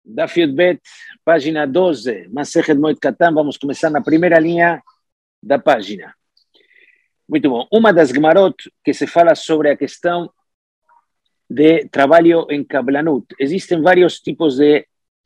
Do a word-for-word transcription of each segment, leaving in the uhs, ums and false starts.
Daf Yud Bet, página doze, Masechet Moed Katan, vamos começar na primeira linha da página. Muito bom. Uma das Gemarot que se fala sobre a questão de trabalho em Kablanut. Existem vários tipos de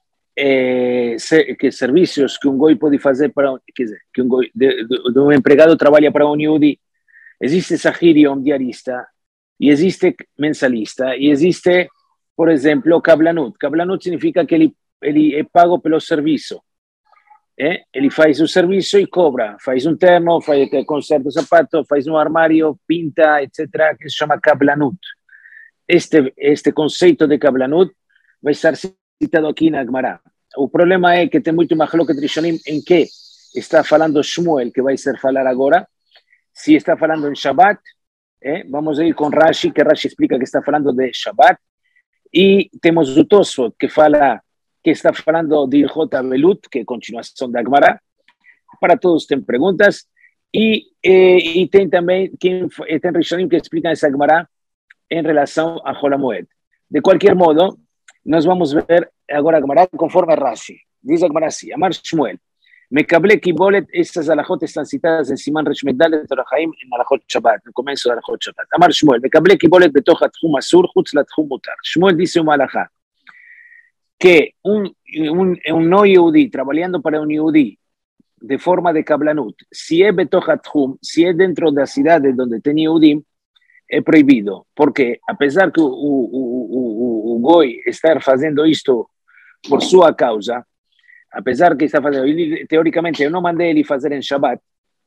eh, ser, que serviços que um goi pode fazer para, quer dizer, que um goi, de, de, de um empregado trabalha para um Yehudi. Existe Sahir um diarista, e existe mensalista, e existe, por exemplo, Kablanut. Kablanut significa que ele, ele é pago pelo serviço. Eh? Ele faz o serviço e cobra. Faz um terno, faz, conserta o sapato, faz um armário, pinta, etcétera, que se chama Kablanut. Este, este conceito de Kablanut vai estar citado aqui na Gemara. O problema é que tem muito machloket rishonim em que está falando Shmuel, que vai ser falar agora. Se está falando em Shabbat, eh? Vamos a ir com Rashi, que Rashi explica que está falando de Shabbat. E temos o Tosfot, que fala que está falando de Ilhot Avelut, que é a continuação da Gemara. Para todos tem perguntas. E, eh, e tem também quem, tem Rishonim que explica essa Gemara em relação a Hol HaMoed. De qualquer modo, nós vamos ver agora a Gemara conforme Rashi. Diz a Gemara assim, Amar Shmuel, Mekable Kibolet, essas alachot estão citadas em Siman Resh Medalet Torah Chaim, em alachot Shabbat, no começo da alachot Shabbat. Amar Shmuel, Mekable Kibolet betoch atchum asur, chutz latchum mutar. Shmuel disse uma alachá, que um, um, um não Yehudi, trabalhando para um Yehudi, de forma de Kablanut, se é betoch atchum, se é dentro da cidade onde tem Yehudim, é proibido, porque apesar que o, o, o, o, o Goi estar fazendo isto por sua causa, apesar que está fazendo, ele, teoricamente eu não mandei ele fazer em Shabbat,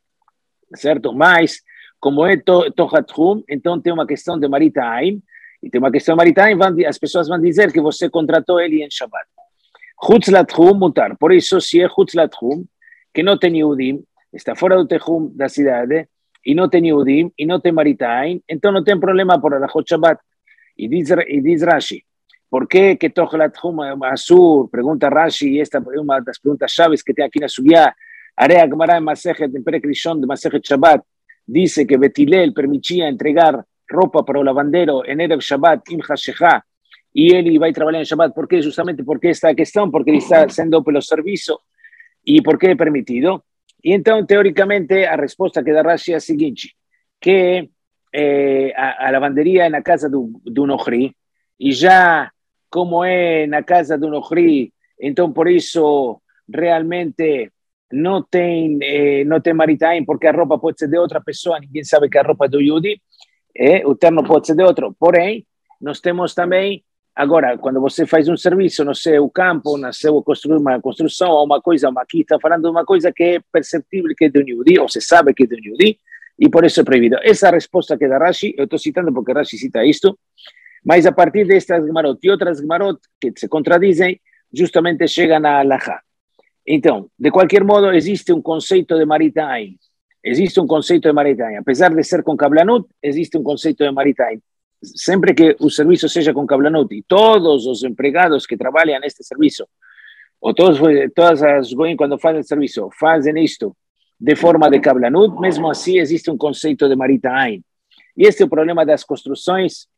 certo? Mas, como é Tochat Hum, então tem uma questão de Maritaim, e tem uma questão de Maritaim, as pessoas vão dizer que você contratou ele em Shabbat. Chutz Latchum mutar, por isso se é Chutz Latchum, que não tem Yehudim, está fora do Techum da cidade, e não tem Yehudim, e não tem Maritaim, então não tem problema por alachot Shabbat. E diz, e diz Rashi, por que que Tochlat Hum Asur, pergunta Rashi, e esta é uma das perguntas chaves que tem aqui na Sugya, Area Gemara em Masechet, em Perek Rishon de Masechet Shabbat, diz que Betilel permitia entregar roupa para o lavandeiro em Erev Shabbat, im Hashechá, e ele vai trabalhar em Shabbat, porque justamente porque esta questão, porque ele está sendo pelo serviço, e porque é permitido. E então, teoricamente, a resposta que dá Rashi é a seguinte, que eh, a, a lavanderia é na casa do, do Nohri, e já como é na casa do Nohri, então por isso realmente não tem, eh, não tem Maritaim, porque a roupa pode ser de outra pessoa, ninguém sabe que a roupa é do Yehudi, eh, o terno pode ser de outro. Porém, nós temos também, agora, quando você faz um serviço no seu campo, na seu construir uma construção, ou uma coisa, uma, aqui está falando de uma coisa que é perceptível que é do Yehudi, ou se sabe que é do Yehudi, e por isso é proibido. Essa é a resposta que dá Rashi, eu estou citando porque Rashi cita isto, mas a partir destas Gemarot e outras Gemarot que se contradizem, justamente chega na Halachá. Então, de qualquer modo, existe um conceito de Maritaim. Existe um conceito de Maritaim. Apesar de ser com Kablanut, existe um conceito de Maritaim. Sempre que o serviço seja com Kablanut e todos os empregados que trabalham neste serviço, ou todos, todas as goim, quando fazem serviço, fazem isto de forma de Kablanut, mesmo assim existe um conceito de Maritaim. E este é o problema das construções.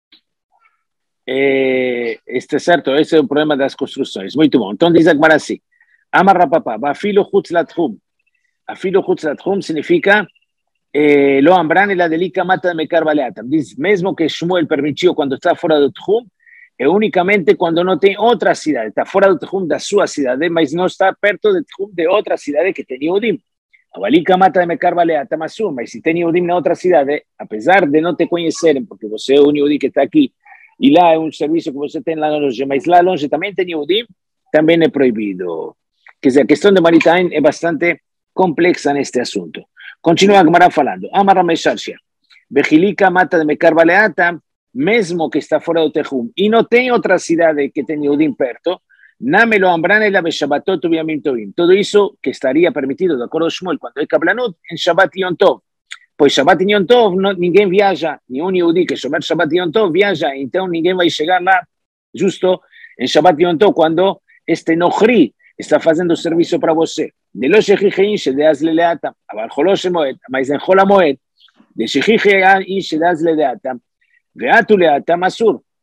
Eh, este é certo, esse é o problema das construções. Muito bom. Então diz a Gemara assim, Amar Rapapá, Bafilo Chutz Latchum. Afilo Chutz Latchum significa eh, Lo Ambran e la delica mata de Mekar Baleatam. Diz, mesmo que Shmuel permitiu quando está fora do Tchum, é unicamente quando não tem outra cidade. Está fora do Tchum da sua cidade, mas não está perto do Tchum de outra cidade que tem Yehudim. A Balica mata de Mekar Baleatam Asur, mas se tem Yehudim na outra cidade, apesar de não te conhecerem, porque você é um Yehudi que está aqui, e lá é um serviço que você tem lá longe, mas lá longe também tem Yehudim, também é proibido. Quer dizer, a questão de Maritaim é bastante complexa neste assunto. Continua a Gemara falando. Amar Mesharshia. Bechilika mata de Mekar Baleatam, mesmo que está fora do Techum, e não tem outra cidade que tem Yehudim perto, Namelo Ambran ela Beshabbatot Ubiamim Tovim. Tudo isso que estaria permitido, de acordo com Shmuel, quando é Kablanut, em Shabbat e Yom Tov. Pois Shabbat e Yom Tov, não, ninguém viaja, nenhum Yehudi que Shomer Shabbat e Yom Tov viaja, então ninguém vai chegar lá, justo em Shabbat e Yom Tov, quando este Nohri está fazendo serviço para você. De lo shechichein shedeaz leleatam, aval cholosh moed, mas em Hol HaMoed, de shechichein shedeaz leleatam, veatu leatam asur,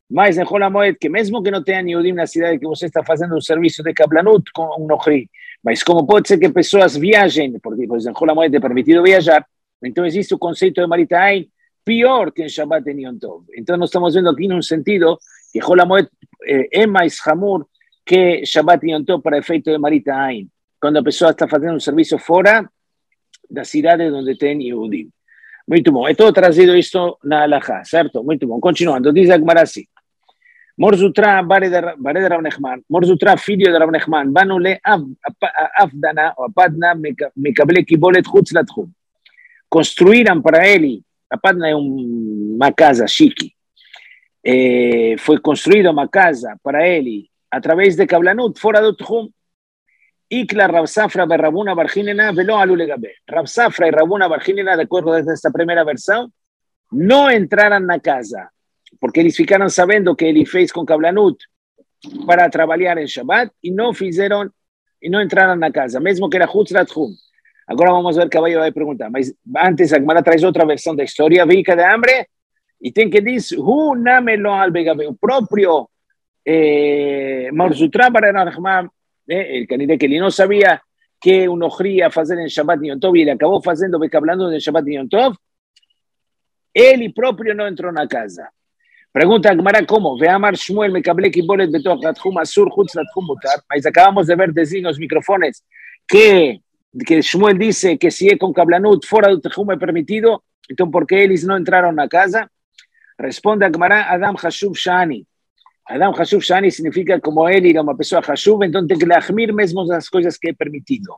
Mas en Holamoed, que mesmo que não tenha Yehudim na cidade que você está fazendo um serviço de Kablanut com um Nohri, mas como pode ser que pessoas viajem, porque pois, em Holamoed é permitido viajar, então existe o conceito de Maritain pior que em Shabbat e Yom Tov. Então nós estamos vendo aqui num sentido que Holamoed eh, é mais hamur que Shabbat e Yom Tov para efeito de Maritain, quando a pessoa está fazendo um serviço fora da cidade onde tem Yehudim. Muito bom. É todo trazido isto na Halachá, certo? Muito bom. Continuando, diz a Gemara assim. Morzutra, bare de Rav Nechman, Morzutra, filho de Rav Nechman, banu le Afdana, o Apadna, Mekable Kibolet Chutz Latchum. Construíram para ele, Apadna é uma casa chique, eh, foi construída uma casa para ele, através de Kablanut, fora do Tchum. Ikla Rav Safra be Rabuna Barjinena velo alu legabe. Rav Safra e Rabuna Barjinena, de acordo com esta primeira versão, não entraram na casa, porque eles ficaram sabendo que ele fez com Kablanut para trabalhar em Shabbat e não fizeram, e não entraram na casa, mesmo que era Chutz Latchum. Agora vamos ver, Caballo vai perguntar, mas antes a Gemara traz outra versão da história, Veica de Hambre, e tem que dizer, Hu namelo al begabe, o próprio eh, Morzutra para Rahman, eh, el candidato que ele não sabia que o Nohri ia fazer em Shabbat e Yom Tov, e ele acabou fazendo Kablanut em Shabbat e Yom Tov, ele próprio não entrou na casa. Pergunta a Gemara como, Veamar Shmuel Mekable Kibolet Betoch Latchum Asur Chutz Latchum Mutar, mas acabamos de ver desde os microfones que, que Shmuel disse que se é com Kablanut fora do Tchum é permitido, então por que eles não entraram na casa? Responde a Gemara, Adam Hashuv Shani. Adam Hashuv Shani significa como ele era uma pessoa Hashuv, então tem que lachmir mesmo as coisas que é permitido.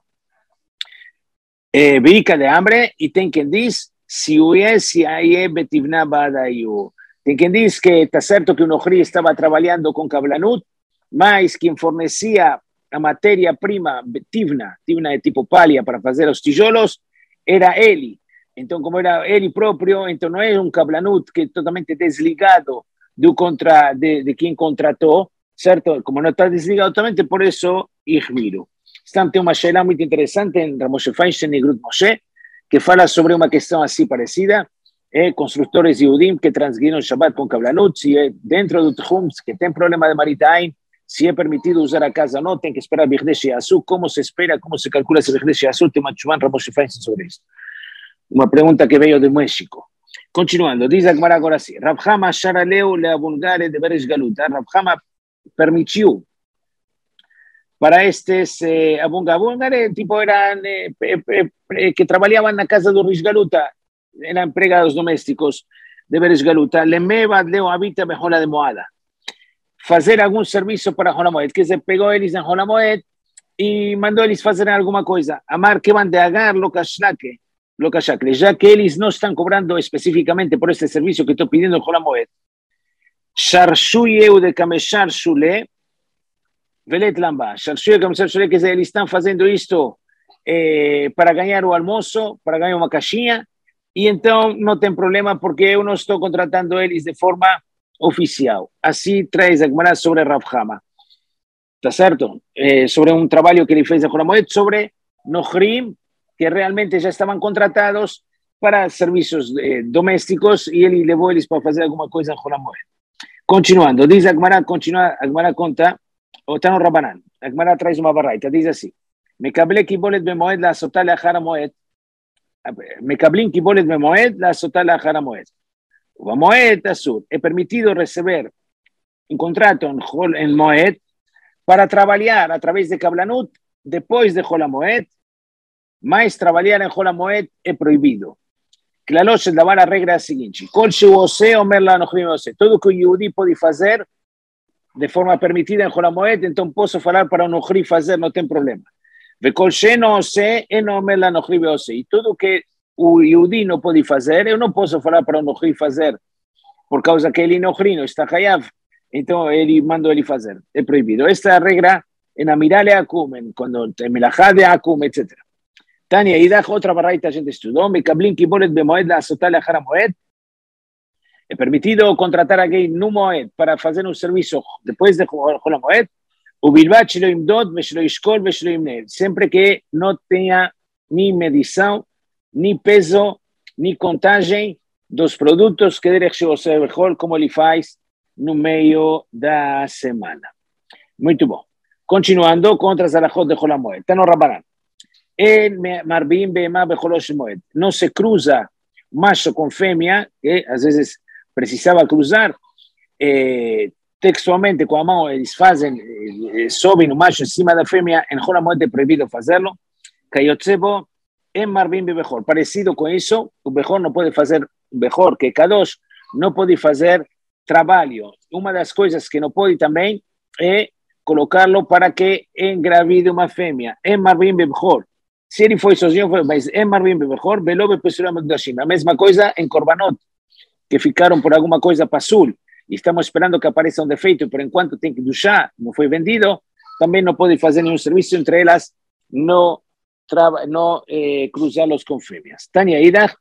Veica de Hambre, e tem quem diz, se o é, se aí é Betivna Badayu. Tem quem diz que está certo que o Nohri estava trabalhando com Kablanut, mas quem fornecia a matéria-prima, Tivna, Tivna é tipo palha para fazer os tijolos, era ele. Então, como era ele próprio, então não é um Kablanut que é totalmente desligado do contra, de, de quem contratou, certo? Como não está desligado totalmente, por isso, Ihmiru. Então, tem uma sheila muito interessante em Ramoshe Feinstein e Grut Moshe, que fala sobre uma questão assim parecida, Eh, constructores Yehudim que transguiram Shabbat com Kablanut, se é dentro do Tchum, que tem problema de Maritain, se é permitido usar a casa ou não, tem que esperar Birdesh Yasu, como se espera, como se calcula se Birdesh Yasu, tem uma chuvan Ramoshe Feinstein sobre isso. Uma pergunta que veio de México. Continuando, diz a Gemara agora assim, Rav Hama Sharaleu Leabungare de Beresh Galuta, Rav Hama permitiu para estes eh, Abungare, tipo eran eh, eh, eh, que trabalhavam na casa do Rish Galuta, eran empregados domésticos de Beresh Galuta, Lemeva Leo habita mejor de Moada. Fazer algum serviço para Holamoed, que se pegou eles em Holamoed e mandou eles fazer alguma coisa. Amar que van de agar Lokashlake, Lokashakle, já que eles não estão cobrando especificamente por este serviço que estou pedindo em Holamoed. Sharshu de Kameshar Shule, Velet Lamba. Sharshu de Kameshar Shule, que eles estão fazendo isto eh, para ganhar o almoço, para ganhar uma caixinha. E então não tem problema porque eu não estou contratando eles de forma oficial. Assim traz a Gemara sobre Rav Hama. Está certo? Eh, sobre um trabalho que ele fez em Holamoed, sobre Nohrim, que realmente já estavam contratados para serviços eh, domésticos e ele levou eles para fazer alguma coisa em Holamoed. Continuando, diz a Gemara, continua, a Gemara conta, ou está no Rabanan, a Gemara traz uma barraita, diz assim, Mekable Kibolet Bemoed la Sotá Leachar HaMoed, מקבלים קיבולת במועד, לעשותה לאחר המועד. ובמועד אסור. É permitido receber um contrato en, en Moed para trabalhar a través de Kablanut depois de Hol HaMoed, mas trabalhar em Hol HaMoed é proibido. Claro, se davar a regra é a seguinte, Kol sheu ose, omer la anochim ose. Tudo que o Yehudi pode fazer de forma permitida em Hol HaMoed, então posso falar para o Nohri fazer, não tem problema. E tudo que o Yehudi não pode fazer, eu não posso falar para o Nohri fazer, por causa que ele Nohri não está hayav, então ele mandou ele fazer, é proibido. Esta é a regra em Amirale Akum, quando tem Melachá de Akum, etcétera. Tânia, e dá outra barraita a gente estudou, Mekablim Kibolet Bemoed la Asotá Leachar HaMoed, é permitido contratar alguém no Moed para fazer um serviço depois de Hol HaMoed, o bilbat shelo imdod, shelo ishkol, shelo imne, sempre que não tenha nem medição, nem peso, nem contagem dos produtos que derech sheo ser bechol, como ele faz no meio da semana. Muito bom. Continuando contra as alahot de Chol HaMoed. Tano Rabanan. En Marbim Be'ema Becholosh Moed. No se cruza macho con fêmea, que às vezes precisava cruzar, eh, textualmente com a mão eles fazem, eh, sobem o macho em cima da fêmea, em Chol HaMoed é proibido fazê-lo. Kayotzebo en Marbim Bechor. Parecido com isso, o Bechor não pode fazer, Bechor, que é Kadosh, não pode fazer trabalho. Uma das coisas que não pode também é colocá-lo para que engravide uma fêmea. En Marbim Bechor. Se ele foi sozinho, foi, mas em Marbim Bechor, Belo Bepesuram Ekdashim. A mesma coisa em Korbanot, que ficaram por alguma coisa pasul. E estamos esperando que apareça um defeito, por enquanto tem que duchar, não foi vendido, também não pode fazer nenhum serviço entre elas, não, não eh, cruzá-los com fêmeas. Tania Ida,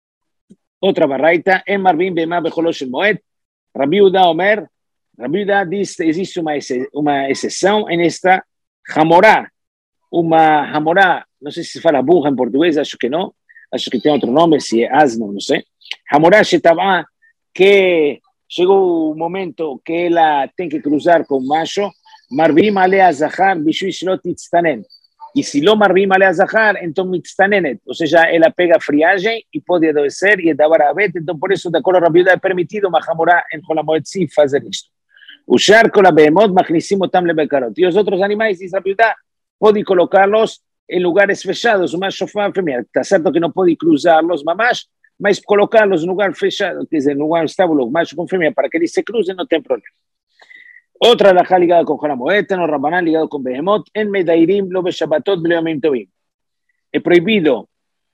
outra barraita, em Marbim Bema Becholosh Moed, Rabi Uda Omer, Rabi Uda diz que existe uma, uma exceção nesta Hamorá, uma Hamorá, não sei se se fala burra em português, acho que não, acho que tem outro nome, se é asno, não sei. Hamorá Shetavá, que chegou o momento que ela tem que cruzar com o macho, Marbim Alea Zahar, Bishui Shlot Itztanen. E se lo Marbim Alea Zahar, então Mitztanenet, ou seja, ela pega friagem e pode adoecer e dar a bet, então por isso, de acordo com a Rabi Uda, é permitido uma Hamorá em Chol HaMoed sim fazer isto. O charco, a behemoth, machnisim otam lebekarot. E os outros animais, diz Rabi Uda, pode colocá-los em lugares fechados, o macho e a fêmea. Está certo que não pode cruzá-los, mamás, mas colocá-los em lugar fechado, quer dizer, em lugar estábulo, macho com fêmea, para que eles se cruzem, não tem problema. Outra alahá ligada com Chol HaMoed, no Rabanan ligado com Behemoth, en Medairim, lo Beshabatot, Beleomim Tovim. É proibido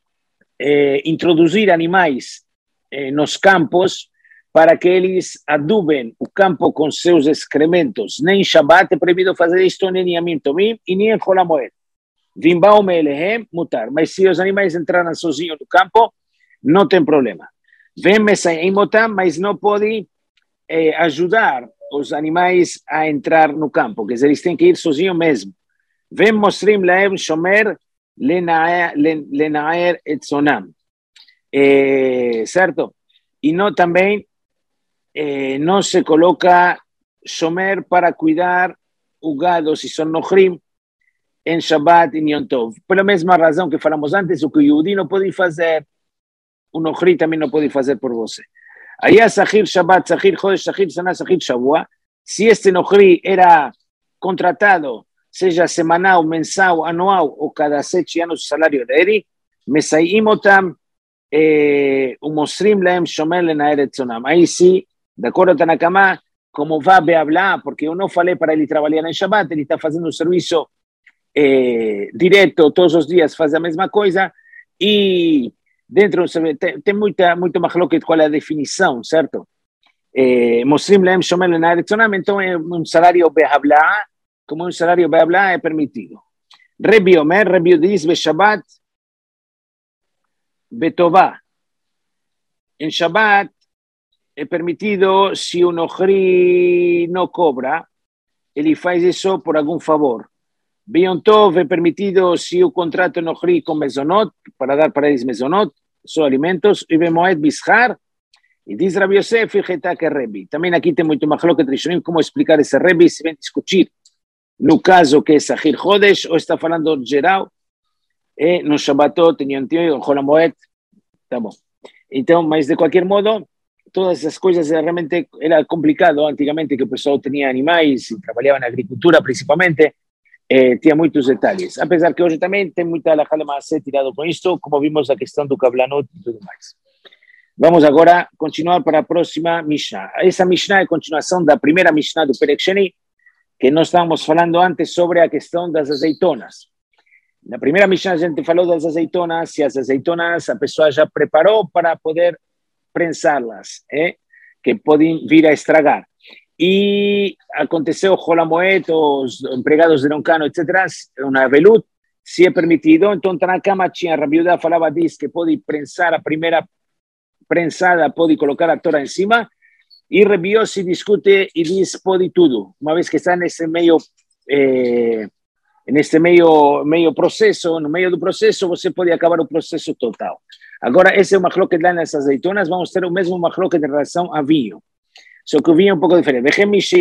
eh, introduzir animais eh, nos campos para que eles adubem o campo com seus excrementos. Nem em Shabbat é proibido fazer isto, nem em Yamim Tovim e nem em Chol HaMoed. Vimbao Melehem, mutar. Mas se os animais entraram sozinhos no campo, não tem problema. Vem Mesayim Otam, mas não pode eh, ajudar os animais a entrar no campo, quer dizer, eles têm que ir sozinhos mesmo. Vem Mosrim Laem Shomer Lenaer Etzonam. Certo? E não também, eh, não se coloca Shomer para cuidar o gado, se são Nochrim, em Shabbat e Yom Tov. Pela mesma razão que falamos antes, o que o Yehudi não pode fazer, o Nochri também não pode fazer por você. Aí a Sahir Shabbat, Sahir Chodesh, Sahir Sana, Sahir Shavua, se este Nochri era contratado, seja semanal, mensal, anual, ou cada sete anos o salário dele, Mesayim Otam, o Mosrim Laem Shomer Lenaer Etzonam. Aí sim, de acordo com Tanakama, como vai beablar, porque eu não falei para ele trabalhar em Shabbat, ele está fazendo um serviço eh, direto, todos os dias faz a mesma coisa, e dentro tem, tem muita, muito machloket qual é a definição, certo? Eh, Mosrim Laem Shomer Lenaer Etzonam, então é um salário beablar, como um salário beablar é permitido. Rebi Omer, Rebi diz, Beshabbat, Betová. Em Shabbat é permitido, se o Nochri não cobra, ele faz isso por algum favor. Beyom Tov é permitido se o contrato Nochri com Mezonot, para dar para eles Mezonot, são alimentos, e Bemoed Bishar, e diz Rabi Yosef, Fijeta que Rebi. Também aqui tem muito machloket rishonim, como explicar esse Rebi, se vem discutir no caso que é Sahir Chodesh, ou está falando geral, e no Shabbatot, em Yom Tov, Chol HaMoed, tá bom. Então, mas de qualquer modo, todas essas coisas realmente era complicado antigamente, que o pessoal tinha animais e trabalhava na agricultura principalmente, eh, tinha muitos detalhes. Apesar que hoje também tem muita alahá lema'aseh tirado com isto, como vimos a questão do kablanot e tudo mais. Vamos agora continuar para a próxima Mishnah. Essa Mishnah é a continuação da primeira Mishnah do Perek Sheni, que nós estávamos falando antes sobre a questão das azeitonas. Na primeira Mishnah a gente falou das azeitonas, e as azeitonas a pessoa já preparou para poder prensá-las, eh? que podem vir a estragar. E aconteceu Chol HaMoed, os empregados de Roncano, etcétera, na Velut, se é permitido, então Tanakama tinha, Rabi Uda falava, diz que pode prensar a primeira prensada, pode colocar a tora em cima, e Rabi Yossi discute e diz pode tudo, uma vez que está nesse meio, eh, nesse meio, meio processo, no meio do processo, você pode acabar o processo total. Agora, esse é o machloket lá nas azeitonas, vamos ter o mesmo machloket em relação a vinho. só que o vinho é um pouco diferente.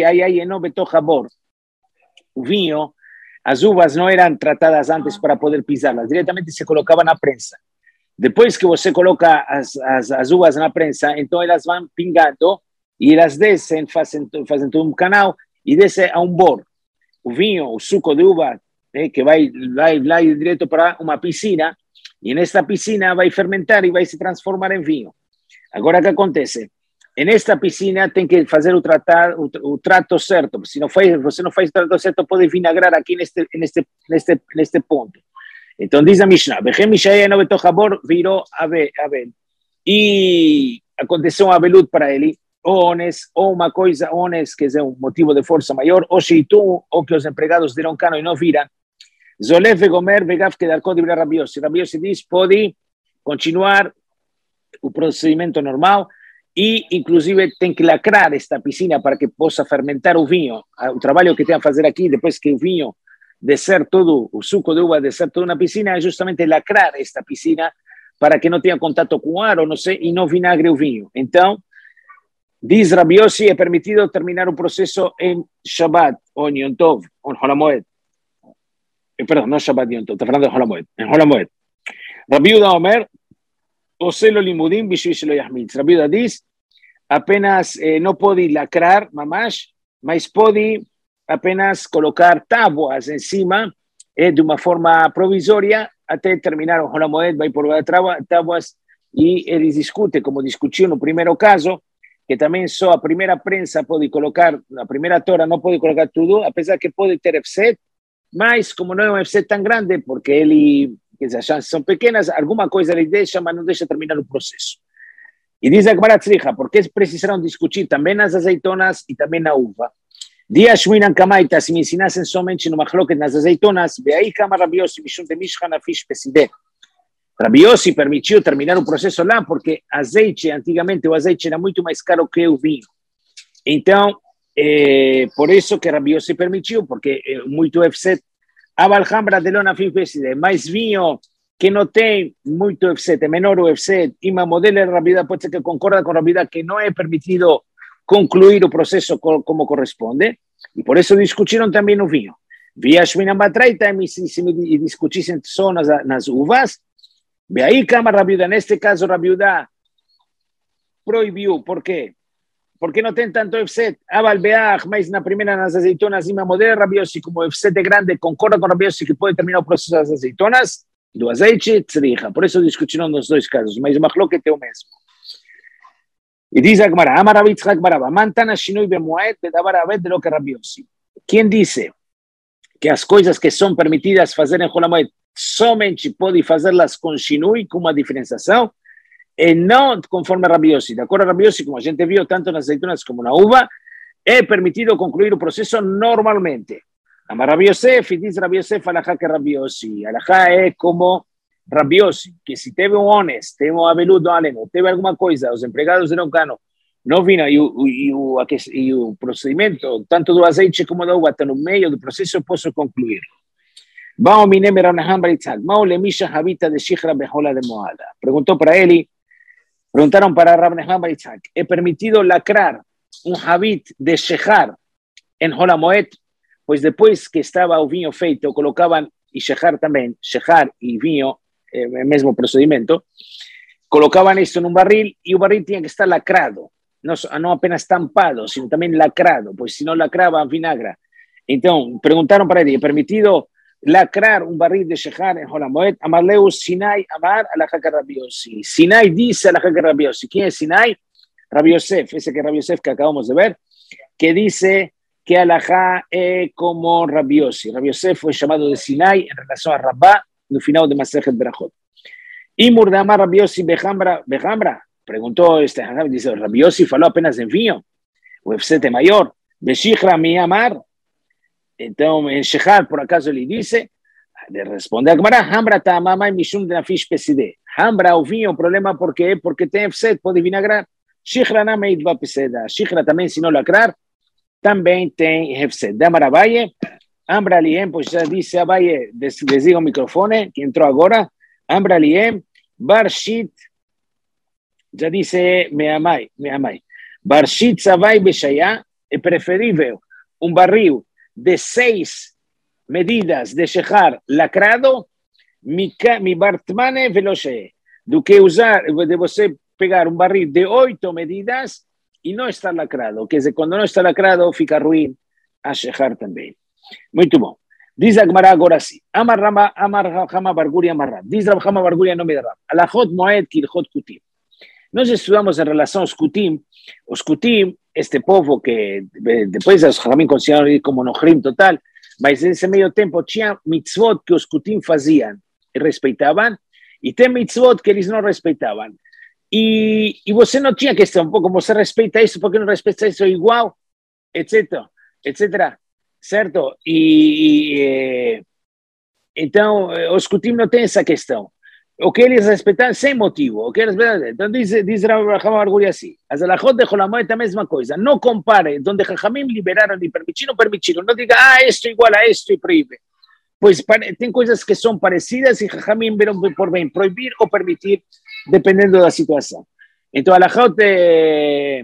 O vinho, as uvas não eram tratadas antes para poder pisá-las, diretamente se colocava na prensa. Depois que você coloca as, as, as uvas na prensa, então elas vão pingando e elas descem, fazem, fazem todo um canal e descem a um bor. O vinho, o suco de uva, eh, que vai, vai, vai direto para uma piscina, e nesta piscina vai fermentar e vai se transformar em vinho. Agora, o que acontece? Nesta piscina tem que fazer o, tratar, o, o trato certo. Se não faz, você não faz o trato certo, pode vinagrar aqui neste, neste, neste, neste ponto. Então, diz a Mishnah, virou Abel. E aconteceu um abelud para ele, ou ones, ou uma coisa, ones, que é um motivo de força maior, ou sheitum, ou que os empregados deram cano e não viram. Zolef vegomer vegav kedarko de Rabi Yossi. Rabi Yossi diz, pode continuar o procedimento normal e, inclusive, tem que lacrar esta piscina para que possa fermentar o vinho. O trabalho que tem a fazer aqui, depois que o vinho descer todo, o suco de uva descer toda na piscina, é justamente lacrar esta piscina para que não tenha contato com o ar ou não sei, e não vinagre o vinho. Então, diz Rabi Yossi, é permitido terminar o processo em Shabbat, ou em Yom Tov, ou em Hol HaMoed. Perdão, não Shabbat, Yom Tov, está falando de Hol HaMoed. Em Hol HaMoed. Rabi Yehuda Omer, Oselo Limudim, Bishvi Shelo Yahmitz. Rabi Yehuda diz, apenas eh, não pode lacrar, mamash, mas pode apenas colocar tábuas em cima, eh, de uma forma provisória, até terminar o Hol HaMoed, vai por tábuas, e eles discutem, como discutiu no primeiro caso, que também só a primeira prensa pode colocar, a primeira tora não pode colocar tudo, apesar que pode ter efset, mas como não é um efset tão grande, porque ele, quer dizer, as chances são pequenas, alguma coisa ele deixa, mas não deixa terminar o processo. E diz a Gemara Tzricha, porque precisaram discutir também nas azeitonas e também na uva. Dias Shminan Kamaita, se me ensinassem somente no machloket nas azeitonas, veaí Kama Rabi Yossi, Mishum de Mishkan Afish Pesideh. Rabi Yossi permitiu terminar o processo lá, porque azeite, antigamente o azeite era muito mais caro que o vinho. Então, eh, por isso que Rabi Yossi permitiu, porque eh, muito efset. Aval Hambra de Lona Afish Pesideh, mais vinho que não tem muito efset, é menor o efset, e uma modelo de Rabi Yehuda pode ser que concorda com Rabi Yehuda que não é permitido concluir o processo como corresponde, e por isso discutiram também no vinho. Via Shminan Batraita, e discutissem só nas, nas uvas, e aí Kama Rabi Yehuda, neste caso Rabi Yehuda proibiu, por quê? Porque não tem tanto efset, Aval Beach, mas na primeira nas azeitonas, e uma modelo Rabi Yossi, como o efset é grande, concorda com Rabi Yossi que pode terminar o processo das azeitonas, do azeite, tzricha. Por isso discutiram nos dois casos, mas o machloket é o mesmo. E diz a Gemara, Amar Rabi Yitzchak Baraba, mantana shinui bemoed bedavar aved de lo que Rabi Yossi. Quem disse que as coisas que são permitidas fazer em Hol HaMoed somente pode fazê-las com shinui, com uma diferenciação, e não conforme Rabi Yossi. De acordo a Rabi Yossi, como a gente viu tanto nas azeitonas como na uva, é permitido concluir o processo normalmente. Amar Rabi Yosef, e diz Rabi Yosef, alajá que Rabi Yossi. Alajá é como Rabi Yossi, que se teve um ones, teve um abeludo aleno, teve alguma coisa, os empregados deram cano, não viram, e o, e, o, e o procedimento, tanto do azeite como da uva, está no meio do processo, eu posso concluir. Vamos, minem, Ranaham Baritzak, Mao lemisha habita de Shichra behola de Moada. Perguntou para ele, perguntaram para Ranaham Baritzak, é permitido lacrar um habit de Shechar em Hol HaMoed? Pois depois que estava o vinho feito, colocavam, e Shechar também, Shechar e vinho, é o mesmo procedimento, colocavam isso num barril e o barril tinha que estar lacrado, não, não apenas tampado, sino também lacrado, pois se não lacrava, vinagra. Então, perguntaram para ele, é permitido lacrar um barril de Shechar em Hol HaMoed? Amarleu Sinai Amar alajá que Rabi Yossi. Sinai disse alajá que Rabi Yossi. Quem é Sinai? Rabi Yosef, esse que é Rabi Yosef que acabamos de ver, que disse que alajá é como Rabi Yossi. Rabi Yosef foi chamado de Sinai em relação a Rabá no final de Masechet Berachot. E Murdamar Rabi Yossi Bejambra, Bejambra, perguntou este dice, Rabi Yossi falou apenas em vinho, o efset é maior, Beshichra mi amar, então em Shechar por acaso ele disse, de responder a Gemara, Hambra ta'amamai mishum de nafish peside. Hambra o vinho, o problema porque porque tem efset, pode vinagrar. Shichra na meidva peseda. Shichra também, se não lacrar, também tem efset. Damar Abaye, Ambra Liem, pois já disse Abaye, desliga o microfone, que entrou agora, Ambra Liem, Barshit, já disse me amai, me amai. Barshit Zavai Beshaya, es preferible un barril de seis medidas de shejar lacrado, mi, mi Bartmane veloce, do que usar, de você pegar un barril de ocho medidas y no estar lacrado, que es cuando no está lacrado fica ruim a shejar también. Muy bom. Diz a Gemara agora sim. Amar Rama, Amar Hama Barguri Amar Rab. Diz Rab Hama Barguri em nome de Rab. Alachot Moed Kilchot Kutim. Nós estudamos em relação aos Kutim. Os Kutim, este povo que depois os Jamim consideraram como Nohrim total, mas nesse meio tempo tinha mitzvot que os Kutim faziam e respeitavam, e tem mitzvot que eles não respeitavam. E, e você não tinha questão, como você respeita isso, porque não respeita isso igual, etc, etcétera. Certo? E, e eh, então os Kutim não têm essa questão. O que eles respeitam sem motivo. O que eles respeitam. Então diz, diz Raham Barguri assim: as alachot de Cholamoed é a mesma coisa. Não compare onde Chachamim liberaram e permitiram, permitiram. Não diga, ah, isto é igual a isto e proíbe. Pois tem coisas que são parecidas e Chachamim viram por bem proibir ou permitir, dependendo da situação. Então, alachot de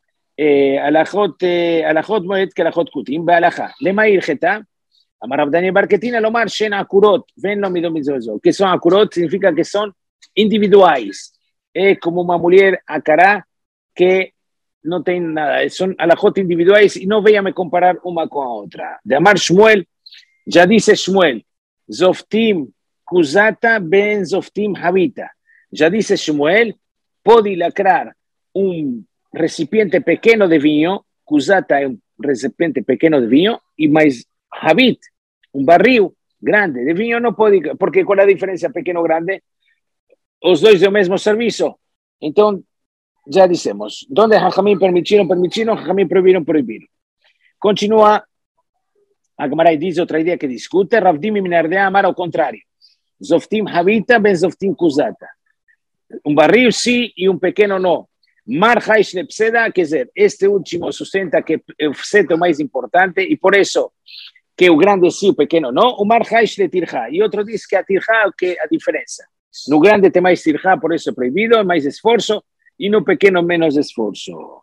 הלכות, הלכות מועד כהלכות כותים, בהלכה. למה היא הלכתה? אמר רב דניאל בר קטינא לומר שהן עקורות, ואין לו מידו מזו זו. Que son עקורות significa que son individuais. Es como una mujer acará que no tiene nada. Son alajot individuales y no véame comparar una con otra. De Amar Shmuel, ya dice Shmuel, Zoftim Kuzata ben Zoftim Habita. Ya dice Shmuel, puede lacrar un recipiente pequeño de vino, Kuzata es un recipiente pequeño de vino, y más Habit, un barril grande de vino, no puede, porque con la diferencia pequeño grande, los dos del mismo servicio. Entonces, ya decimos, donde Jajamín permitieron, permitieron, Jajamín prohibieron, prohibieron. Continúa, Agmaray dice otra idea que discute, Ravdim y Minardea Amar al contrario, Zoftim Habita ben Zoftim Kuzata. Un barril sí y un pequeño no. Mar Haish Lepseda, que es este último sustenta que el seto más importante y por eso que el grande sí, el pequeño no. O Mar Haish de Tirja. Y otro dice que a Tirja, que a diferencia. No grande te más Tirja, por eso prohibido, más esfuerzo y no pequeño menos esfuerzo.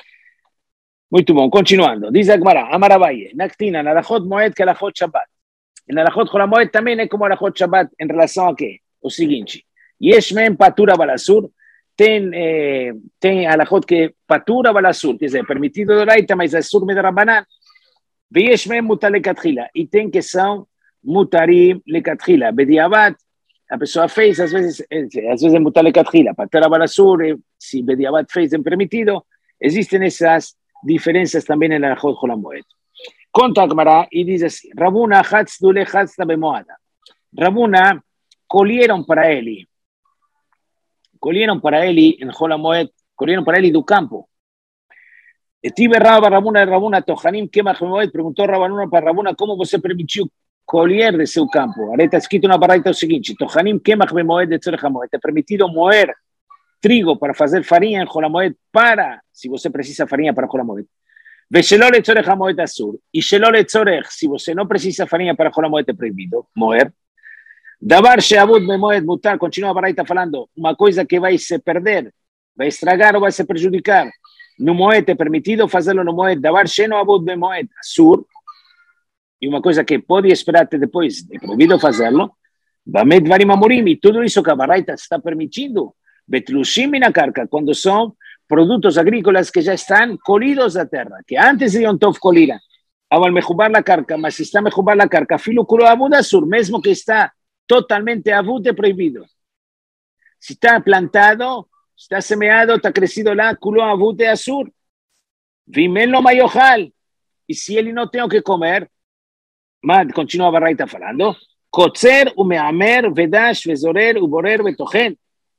Muy bom, continuando. Dice Agmara, Amarabaye, Naktina, Alajot Moed que Alajot Shabbat. En Alajot Cholamoed también es como Alajot Shabbat en relación a qué? O siguiente. Yeshmen Patura Balasur. Ten, eh, ten alajot que patura balasur, que es permitido de laita, mas asur me drabanan, veyesh men mutar lekatchila, y ten que son mutarim lekatchila, bediabat, a pessoa fez, às vezes, às vezes é mutar lekatchila, patura balasur, si bediabat fez é permitido, existem essas diferenças também en alajot Cholamoed. Conta a Gemara y dice así, Rabuna hatz dule hatz tabemoada, Rabuna colieron para él, colieron para él en Cholamoed, colieron para él do campo. Estive Rabba Rabuna de Rabuna Tohanim Kemach Moed, preguntó Rabuna para Rabuna cómo você permitiu colher de seu campo. Ahora está escrito na barraita o seguinte: Tohanim Kemach Moed de Tzorech Moed, é permitido moer trigo para fazer farinha em Cholamoed para, se você precisa farinha para Cholamoed. Veshelo letzorech Moed asur, e shelo letzorech, se você não precisa farinha para Cholamoed é proibido moer. Davar she'avud bemoed mutar, continua a Baraita falando, uma coisa que vai se perder, vai estragar ou vai se prejudicar. No moed é permitido fazê-lo no moed. Davar she'no avud bemoed asur, e uma coisa que pode esperar até depois, é proibido fazê-lo. Bamed varim amorim, e tudo isso que a Baraita está permitindo, betlushim na carca, quando são produtos agrícolas que já estão colhidos da terra, que antes de Yom Tov colhiram. Ao mejubar la carca, mas se está mejubar la carca, filo culo avud asur, mesmo que está totalmente avut é prohibido. Si está plantado, está semeado, está crecido lá, culo avut é asur. Vimelo mayojal. Y si ele no tengo que comer, continúa Barraita falando, kotzer umeamer vedash vezorer uborer betochen.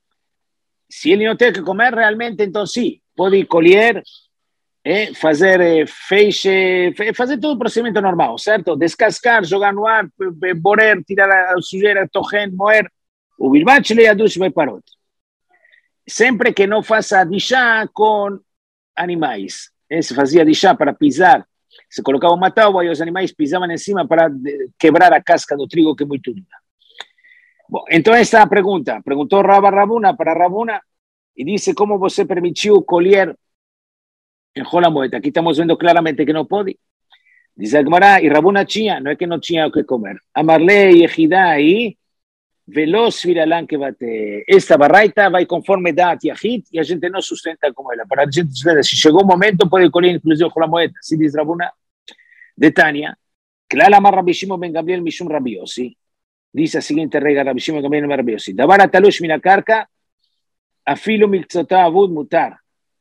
Si ele no tiene que comer, realmente entonces sí, puede colher, eh, fazer eh, feixe, fazer todo o procedimento normal, certo? Descascar, jogar no ar, borer, tirar a sujeira, tochen, moer, o bilbat le yadush beparot. Sempre que não faça dishá com animais. Eh, se fazia dishá para pisar, se colocava uma tábua e os animais pisavam em cima para quebrar a casca do trigo, que é muito dura. Bom, então esta é a pergunta. Perguntou Rabba Rabuna para Rabuna e disse como você permitiu colher en Jolamoet. Aquí estamos viendo claramente que no puede. Dice Agmará, y Rabuna chía, no es que no chía que comer. Amarle y ejidá y veloz viralán que bate. Esta barraita va conforme da y ajit y a gente no sustenta como ella. Para la gente sustenta, si llegó un momento puede colir inclusive Jolamoet. Así dice Rabuna de Tania. Claro, más Rabbi Shimon ben Gamliel mishum Rabbi Yossi. Dice la siguiente regla, Rabbi Shimon ben Gamliel ben Rabbi Yossi. Davar atalush mina karka, afilo miltzotá abud mutar.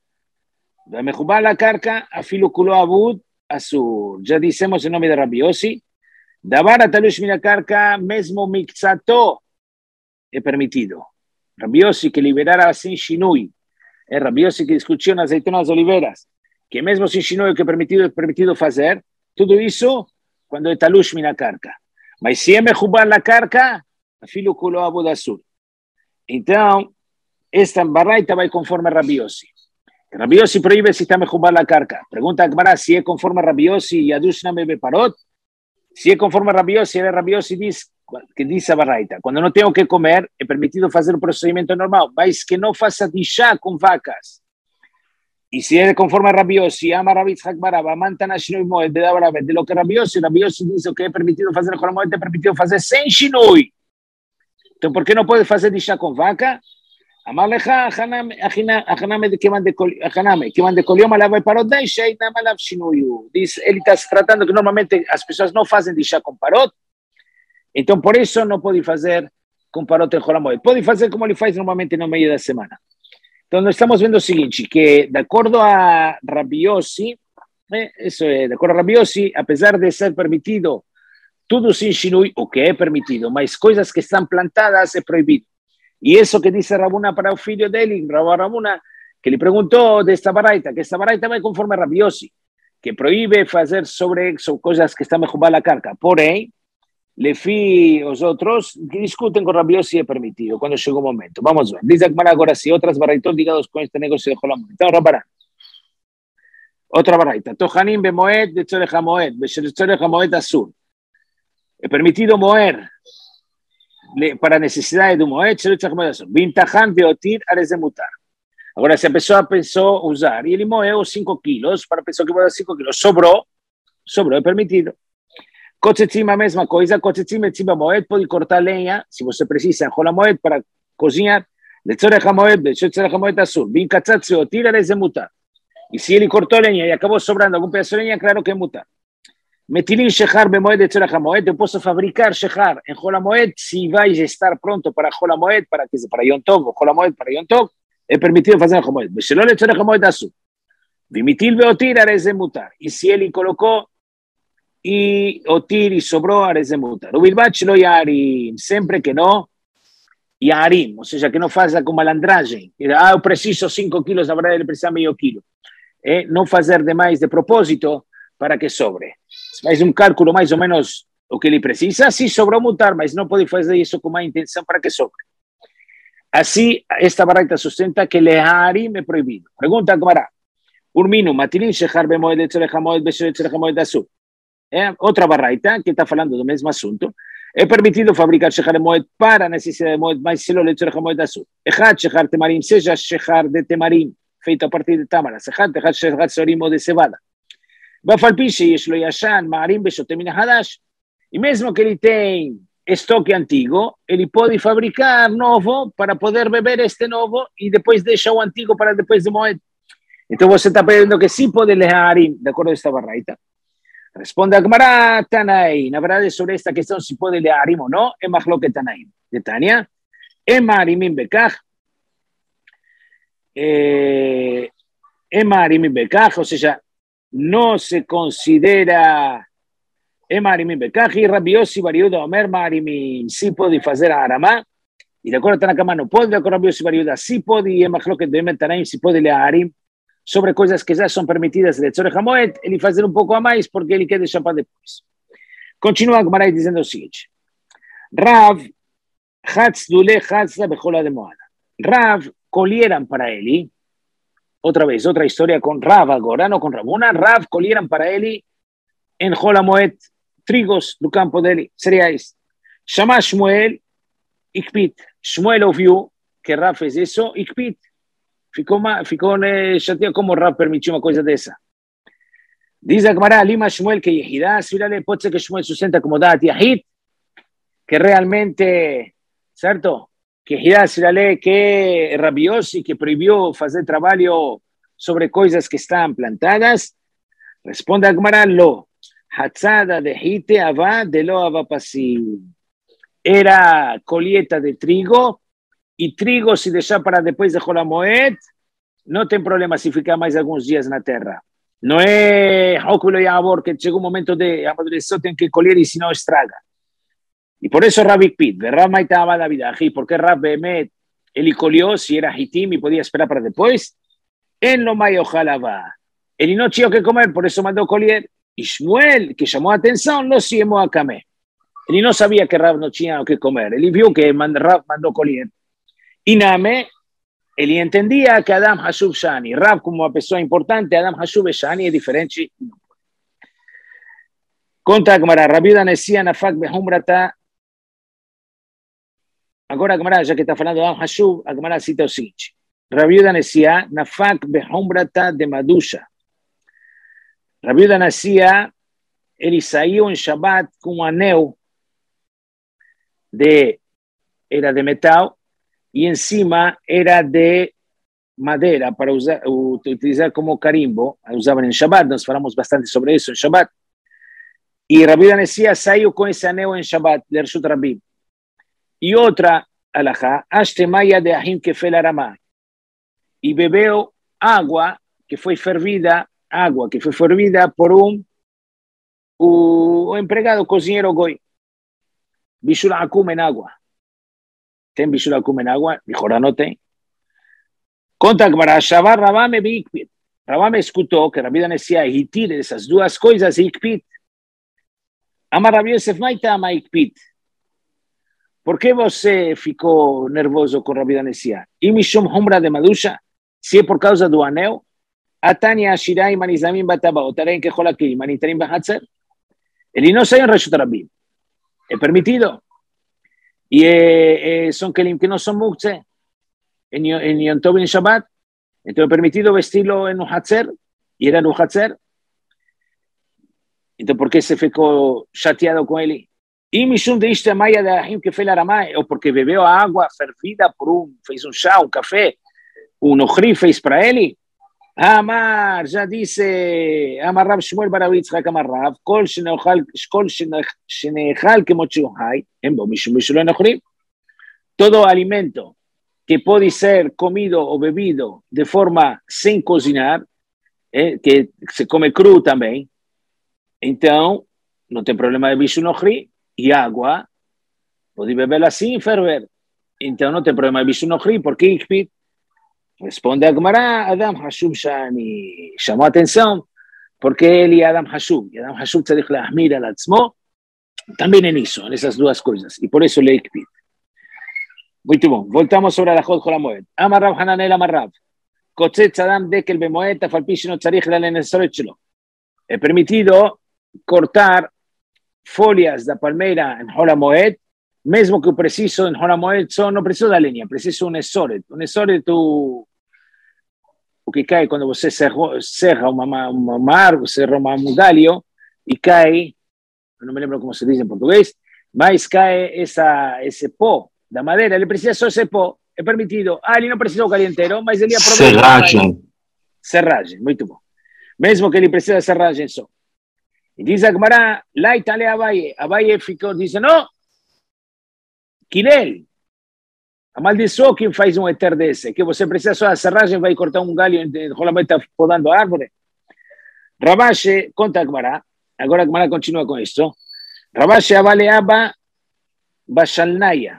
Mejubá la karka, afilo kulo abud azur. Ya decimos el nombre de Rabbi Yossi. Davar atalush mina karka, mesmo miltzató es permitido. Rabbi Yossi que liberara sin shinui. Es Rabbi Yossi que discutió en aceitunas oliveras. Que mesmo sin shinui que es permitido, es permitido hacer. Todo eso cuando es talush mina karka. Mas si es mejubar la karka, afilo kulo abud azur. Entonces, esta barraita va conforme a Rabbi Yossi. Rabbi Yossi prohíbe si está mejubar la karka. Pregunta Akbará si es conforme a Rabbi Yossi y Adush Name Beparot. Si es conforme a Rabbi Yossi, Rabbi Yossi dice que dice a barraita, cuando no tengo que comer, he permitido hacer un procedimiento normal, mas que no faça dishá con vacas. Y si es conforme a Rabbi Yossi, ama Rabbi Yitzhak Baraba, mantana shinui moed, de de lo que Rabbi Yossi, Rabbi Yossi dice que he permitido hacer con la moed, he permitido hacer sin shinui. Entonces, ¿por qué no puede hacer dishá con vaca? Amarleja, ajaname de que mande colioma la va parot de shei na malav shinuyu. Dice, él está tratando que normalmente las personas no hacen dishá con parot. Entonces, por eso no puede hacer con parot en Jolamoed. Puede hacer como le hace normalmente en el medio de la semana. Entonces, estamos viendo lo siguiente, que de acuerdo a Rabbi Yossi, eh, eso es, de acuerdo a Rabbi Yossi, a pesar de ser permitido todo sin shinui, o que es permitido, mas cosas que están plantadas es prohibido. Y eso que dice Rabuna para el filho de él, Rabuna, que le preguntó de esta baraita, que esta baraita va conforme a Rabbi Yossi, que prohíbe hacer sobre, sobre cosas que están mejor la carga. Por ahí, le fi los otros que discuten con Rabbi Yossi es permitido cuando llegó un momento. Vamos a ver. Dice Akmara ahora si otras barraitos ligados con este negocio de Jolam. Otra barraita. Tojanim be moed de Tzorech HaMoed, be Tzorech HaMoed azul. Es permitido moer para necesidades de un moed, Tzorech HaMoed azul. Vintajan beotir ares de mutar. Ahora se empezó a pensó usar y el moeo cinco kilos para pensar que voy a dar cinco kilos. Sobró, sobró, es permitido. Cochetzima, mesma coisa, cochetzima, encima moed, puede cortar leña, si você precisa, en la moed para cocinar, de Tzorech HaMoed, de Tzorech HaMoed azul. Bin katzat beotir ares de mutar. Y si él cortó leña y acabó sobrando algún pedazo de leña, claro que es mutar. Metilín shechar bemoed de Tzorech HaMoed, yo puedo fabricar shechar en Jolamoed si vais a estar pronto para Jolamoed, para que para Yom Tov, o Jolamoed para Yom Tov, es permitido hacer en Jolamoed. Beshelol de Tzorech HaMoed azul. Vimitil beotir ares de mutar. Y si él colocó y otir y sobró ares de mutar. Ubilbach lo yarim, siempre que no yarim, o sea, que no faça con malandragem. Ah, yo preciso cinco kilos, la verdad, él precisa medio kilo. Eh, no hacer de más de propósito para que sobre. Es un cálculo más o menos lo que le precisa. Sí, sobró mutar, mas no puede hacer eso con más intención para que sobre. Así, esta barraita sustenta que le harim es prohibido. Pregunta, Gemara. Urminu, matilin shechar bemoed de Tzorech HaMoed, besho de Tzorech HaMoed azul. Eh, otra barraita que está hablando del mismo asunto. Es permitido fabricar shechar de moed para necesidad de moed, mas solo de Tzorech HaMoed azul. Ejat shechar temarim, seja shechar de temarim, feito a partir de támara, sejat, ejat shechar sorimo de cebada. Va a falpiche y es lo yashan, marim, beshotemina hadash. Y mismo que él tenga estoque antiguo, él puede fabricar nuevo para poder beber este nuevo y después deja o antiguo para después de moed. Entonces você está pidiendo que sí puede leer harim, de acuerdo a esta barraita. Responde a Gemara Tanaim. La verdad es sobre esta cuestión si puede leer harim o no, es más lo que Tanaim. De Tania, Ema harimim bekach, Ema harimim bekach, o sea, no se considera Ema harimim bekach, y Rabbi Yossi bar Yehuda Omer harimim, sí puede hacer haramá, y de acuerdo a Tanakama no puede, de acuerdo a Rabbi Yossi bar Yehuda sí puede, y es más lo que debe Tanaim si puede leer harim sobre cosas que ya son permitidas de Tzorech HaMoed, él va a hacer un poco a más porque él queda chapa después. Continúa Gemara diciendo lo siguiente. Rav, Hatz Dule, Hatz Bejola de Moada. Rav, colieran para él, otra vez, otra historia con Rav ahora, no con Rabuna. Rav, colieran para él en Jolamoed, trigos del campo de él, cereales. Shama Shmuel, Ikpit. Shmuel vio que Rav es eso, Ikpit. Ficou, ficou né, chateado como Rav permitiu uma coisa dessa. Diz a Gemara, Lima Shmuel que Yehidá, pode ser que Shmuel sustenta como Dat Yahid, que realmente, certo? Que Yehidá se lê que Rabiosi, que proibiu fazer trabalho sobre coisas que estão plantadas. Responde a Gemara, lo. Hatzada de Hite Ava de lo Ava Pasim. Era colheita de trigo, e trigo, se deixar para depois de Holamoed, não tem problema se ficar mais alguns dias na terra. Não é Hóculo e Abor, que chega um momento de amadurecer, tem que colher e senão estraga. E por isso Rav Ikpid, Rav Maitava da vida, porque Rav Behemet, ele colheu, se era Hitim e podia esperar para depois, en lo mai ojalá. Ele não tinha o que comer, por isso mandou colher. E Shmuel, que chamou a atenção, lo siemou a comer. Ele não sabia que Rav não tinha o que comer. Ele viu que Rav mandou colher. E Name, ele entendia que Adam Hashub Shani, Rav como uma pessoa importante, Adam Hashub Shani é diferente. Conta a Gemara, Rabiuda Nesia Nafak Behumrata. Agora a Gemara, já que está falando de Adam Hashub, a Gemara cita o seguinte. Rabiuda Nesia Nafak Behumrata de Madusha. Rabiuda Nesia, ele saiu em Shabbat com um anel de, era de metal, y encima era de madera para usar, utilizar como carimbo, usaban en Shabbat, nos falamos bastante sobre eso en Shabbat, y Rabbi Danesiah saiu con ese aneo en Shabbat, de Reshut Rabim. Y otra alajá, Ashtemaya de Ahim Kefel Aramá, y bebeu agua que fue fervida, agua que fue fervida por un, un empregado cocinero goy, Bishul Akum en agua. Ten Bishul Akum en agua, dijo no tem. Conta que para Shavar Rabame Bikpit. Rabame escutou que Rabbi Danesiah retira essas duas coisas e Ikpit. Amar Rabbi Yosef Maita ama Ikpit. Por que você ficou nervoso com Rabbi Danesiah? E Mishum Humra de Madusha, se é por causa do anel, Atania Ashirai Manizamim Bataba, Otarem Kecholaki, Manitarim Bahatzer. Ele não saiu em Reshut Rabim. É permitido. Y eh, eh, son kelim que no son muktzeh en, en Yom Tov y en Shabbat. Entonces, permitido vestirlo en un hatzer, y era en un hatzer. Entonces, ¿por qué se ficó chateado con él? Y mishum de ishte maya de ahim que fue la ramay, o porque bebió agua fervida por un, fez un chá, un café, un ojri fez para él. Amar, ya dice, Amar Rav Shmuel Baravitz, Amar Rav, Kol Shenechal, Kol Shenechal que mochuhai, en bo mishum mishum enochrim. Todo alimento que puede ser comido o bebido de forma sin cocinar, eh, que se come cru también, então no tem problema de bicho nochri, y agua, puede beberla sin ferver, então no tem problema de bicho nochri, porque Ikpit. Responde a Gemara, Adam Hashub Shani, llamó atención, porque él y Adam Hashub, y Adam Hashub se dijo la mira al atzmo, también en eso, en esas dos cosas, y por eso le Ikpit. Muy bien, voltamos sobre la Jod Holamoed. Amar Rav Hananel Amar Rav, Kotzetz Adam Dekel Bemoed, Afalpi Sheno Tzarich la Lenesoret Shelo. He permitido cortar folias de palmeira en Holamoed, mesmo que o preciso em Holamoed só não precisa da lenha, precisa um esoret. Um esoret, o, o que cai quando você serra, serra uma, uma, uma árvore, serra uma, um galho e cai, eu não me lembro como se diz em português, mas cai essa, esse pó da madeira, ele precisa só esse pó, é permitido. Ah, ele não precisa o galho inteiro, mas ele aproveita. Serragem. Serragem, muito bom. Mesmo que ele precisa de serragem só. E diz a Gemara, lá Itália Abaye, Abaye ficou, diz, não, Quilel, amaldiçoou quem faz um eter desse, que você precisa só da serragem, vai cortar um galho, Holamoed está podando a árvore. Rabashi, conta a Gemara, agora a Gemara continua com isso. Rabashi avaleaba Bashalnaya.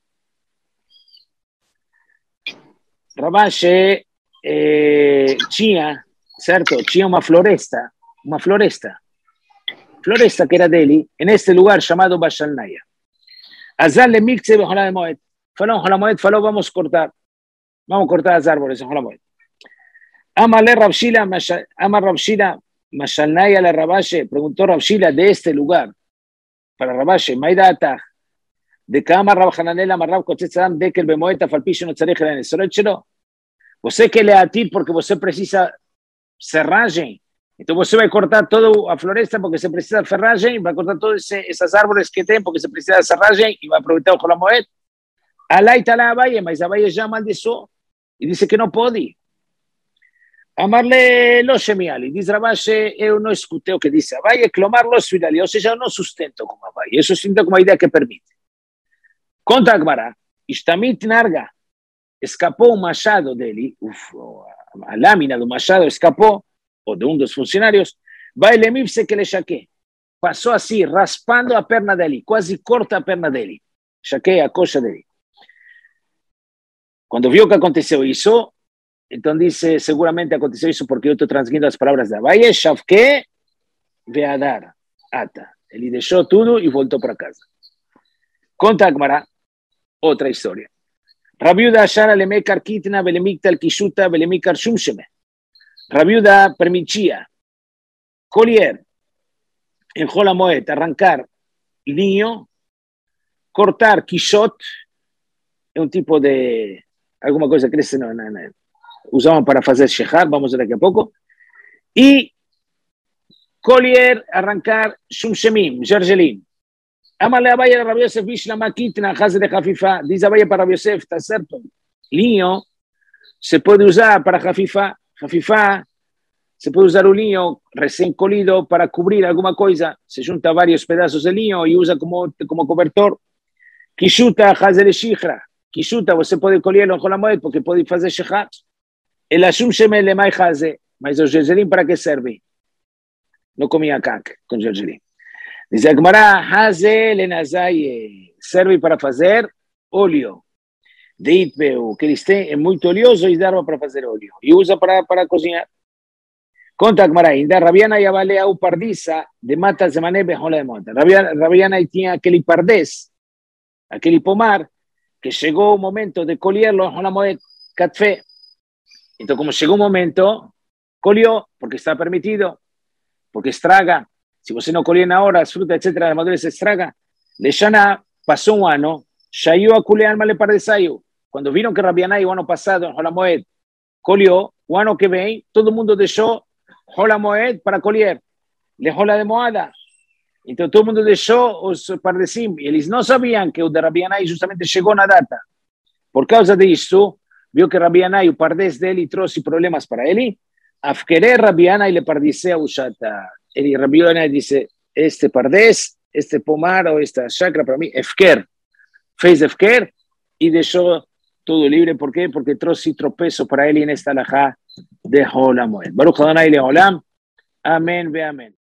Rabashi eh, tinha, certo? Tinha uma floresta, uma floresta, floresta que era dele, neste lugar chamado Bashalnaya. Azal le mikze be Holamoed. Falou, Holamoed falou, vamos cortar. Vamos cortar as árvores en Holamoed. Amale Rabshila, Amar Rabshila, Mashalnaya le Rabashi, preguntó Rabshila de este lugar. Para Rabashi, Maida Atah, de Kamar Rab Hananel Amar Rab Kotzetz Adam Dekel Bemoed Afalpi Sheno Tzarich la Nesoret Shelo. Você quer leatir porque você precisa serragem. Então você vai cortar toda a floresta porque você precisa de ferragem, vai cortar todas essas árvores que tem porque você precisa de serragem e vai aproveitar o Hol HaMoed. Alá está lá Abaye, mas Abaye já maldiçou e disse que não pode. Amarle lo shemiali, diz Rabashi, eu não escutei o que disse Abaye, clomar lo suidali, ou seja, eu não sustento como Abaye. Isso sinto como a ideia que permite. Conta a Gemara, Ishtamit Narga, escapou um machado dele, uf, a lâmina do machado escapou, ou de um dos funcionários, vai lemir-se que le chaque. Passou assim, raspando a perna dele, quase corta a perna dele. Chaqueia a coxa dele. Quando viu que aconteceu isso, então disse, seguramente aconteceu isso porque eu estou transmitindo as palavras da Abaye, Shavke veadar, ata. Ele deixou tudo e voltou para casa. Conta a Gemara, outra história. Rabiuda Ashara lemekar kitna, belemiktal kishuta, belemikar shumsheme. Rabiuda permitía colher en Hol HaMoed, arrancar linho, cortar quixot, é um tipo de alguma coisa que eles não, não, não, usavam para fazer shechar, vamos ver daqui a pouco, e colher, arrancar shumshemim, gergelim. Amale Abaye a Rabi Yosef Bishlama kitna, haz de Hafifa, diz Abaye para Rabi Yosef, está certo, linho se pode usar para Hafifa, Hafifa, se puede usar un linho recién colido para cubrir alguna cosa, se junta varios pedazos de linho y usa como, como cobertor. Kishuta, hazer shihra. Kishuta, você pode colherlo en Hol HaMoed porque pode fazer shechar. El ashum shemel lemai haze, mas o gergelim para que serve? No comía cac con gergelim. Dice a Gemara, haze lenazai, serve para fazer óleo. De itbeu, que ele é muito oleoso e dá para fazer óleo. E usa para, para cozinhar. Conta a Gemara ainda, Rabiana ya vale a upardiza de matas de mané bejola de monta. Rabiana tinha aquele pardés, aquele pomar, que chegou o momento de colherlo en Hol HaMoed café. Então, como chegou o momento, colheu, porque está permitido, porque estraga. Se você não colher na hora, as frutas, etcétera, as maduras estraga. Leshana passou um ano, saiu a colher mal pardesaio. Quando viram que Rabiana o ano passado en Hol HaMoed colheu, o ano que vem, todo mundo deixou Hol HaMoed para colher, lejola de moada. Então todo mundo deixou os pardesim. Eles não sabiam que o de Rabianai justamente chegou na data. Por causa disso, viu que Rabianai, o pardés dele, trouxe problemas para ele. Afquerer Rabianai le pardicea o chata. Ele, Rabianai disse, este pardés, este pomar ou esta chacra para mim, efker. Fez efker e deixou tudo libre. ¿Por quê? Porque trouxe tropeço para ele nesta alajá de Hol HaMoed. Baruch Adonai Leolam. Amén ve amén.